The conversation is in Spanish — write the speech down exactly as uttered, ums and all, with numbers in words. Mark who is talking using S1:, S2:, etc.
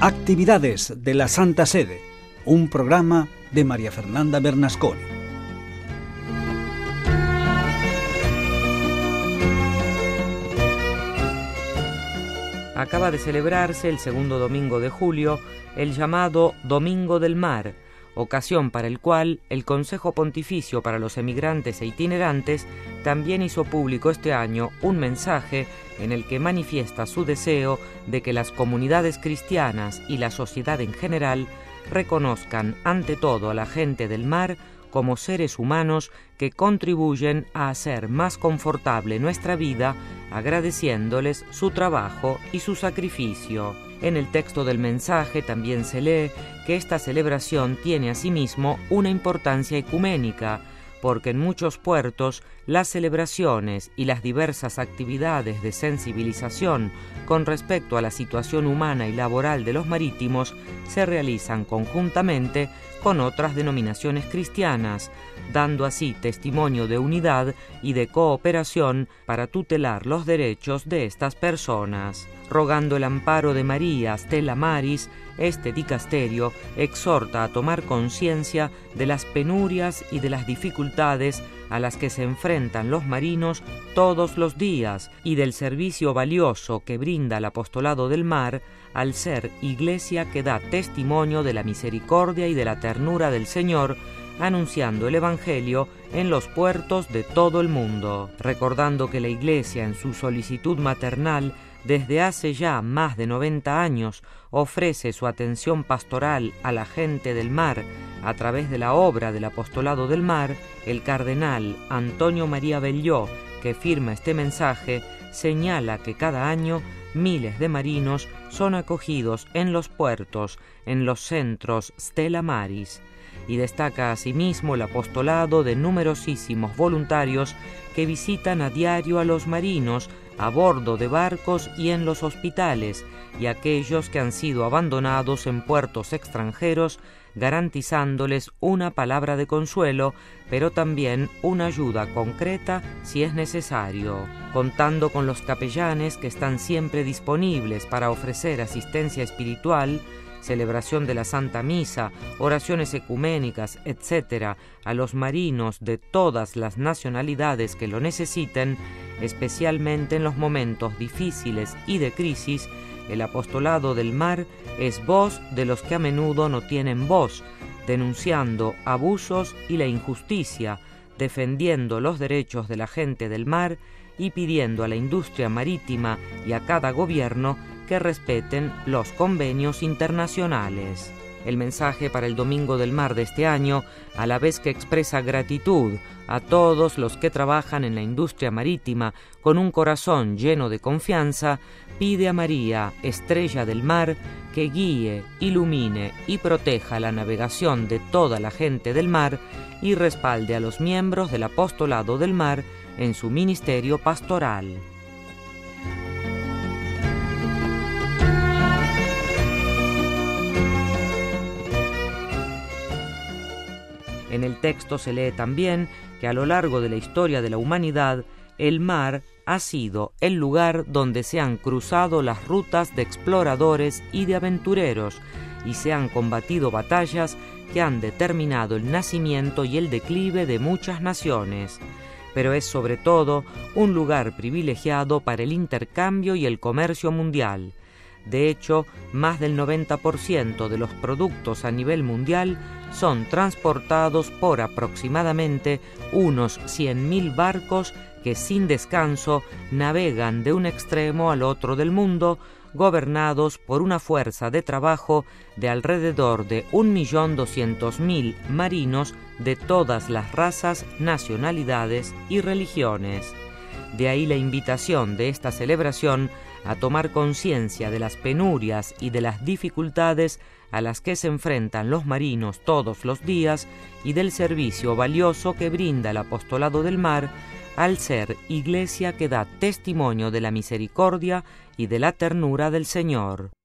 S1: Actividades de la Santa Sede, un programa de María Fernanda Bernasconi.
S2: Acaba de celebrarse el segundo domingo de julio el llamado Domingo del Mar, ocasión para el cual el Consejo Pontificio para los Emigrantes e Itinerantes también hizo público este año un mensaje en el que manifiesta su deseo de que las comunidades cristianas y la sociedad en general reconozcan ante todo a la gente del mar como seres humanos que contribuyen a hacer más confortable nuestra vida, agradeciéndoles su trabajo y su sacrificio. En el texto del mensaje también se lee que esta celebración tiene asimismo una importancia ecuménica, porque en muchos puertos las celebraciones y las diversas actividades de sensibilización con respecto a la situación humana y laboral de los marítimos se realizan conjuntamente con otras denominaciones cristianas, dando así testimonio de unidad y de cooperación para tutelar los derechos de estas personas. Rogando el amparo de María Stella Maris, este dicasterio exhorta a tomar conciencia de las penurias y de las dificultades a las que se enfrentan los marinos todos los días y del servicio valioso que brinda el apostolado del mar al ser iglesia que da testimonio de la misericordia y de la ternura del Señor, anunciando el Evangelio en los puertos de todo el mundo, recordando que la Iglesia en su solicitud maternal desde hace ya más de noventa años ofrece su atención pastoral a la gente del mar a través de la obra del apostolado del mar. El cardenal Antonio María Bellió, que firma este mensaje, señala que cada año miles de marinos son acogidos en los puertos, en los centros Stella Maris, y destaca asimismo el apostolado de numerosísimos voluntarios que visitan a diario a los marinos a bordo de barcos y en los hospitales, y aquellos que han sido abandonados en puertos extranjeros, garantizándoles una palabra de consuelo, pero también una ayuda concreta si es necesario, contando con los capellanes que están siempre disponibles para ofrecer asistencia espiritual, celebración de la Santa Misa, oraciones ecuménicas, etcétera, a los marinos de todas las nacionalidades que lo necesiten, especialmente en los momentos difíciles y de crisis. El apostolado del mar es voz de los que a menudo no tienen voz, denunciando abusos y la injusticia, defendiendo los derechos de la gente del mar y pidiendo a la industria marítima y a cada gobierno que respeten los convenios internacionales. El mensaje para el Domingo del Mar de este año, a la vez que expresa gratitud a todos los que trabajan en la industria marítima con un corazón lleno de confianza, pide a María, estrella del mar, que guíe, ilumine y proteja la navegación de toda la gente del mar y respalde a los miembros del apostolado del mar en su ministerio pastoral. En el texto se lee también que a lo largo de la historia de la humanidad, el mar ha sido el lugar donde se han cruzado las rutas de exploradores y de aventureros y se han combatido batallas que han determinado el nacimiento y el declive de muchas naciones. Pero es sobre todo un lugar privilegiado para el intercambio y el comercio mundial. De hecho, más del noventa por ciento de los productos a nivel mundial son transportados por aproximadamente unos cien mil barcos que sin descanso navegan de un extremo al otro del mundo, gobernados por una fuerza de trabajo de alrededor de un millón doscientos mil marinos de todas las razas, nacionalidades y religiones. De ahí la invitación de esta celebración a tomar conciencia de las penurias y de las dificultades a las que se enfrentan los marinos todos los días y del servicio valioso que brinda el apostolado del mar al ser iglesia que da testimonio de la misericordia y de la ternura del Señor.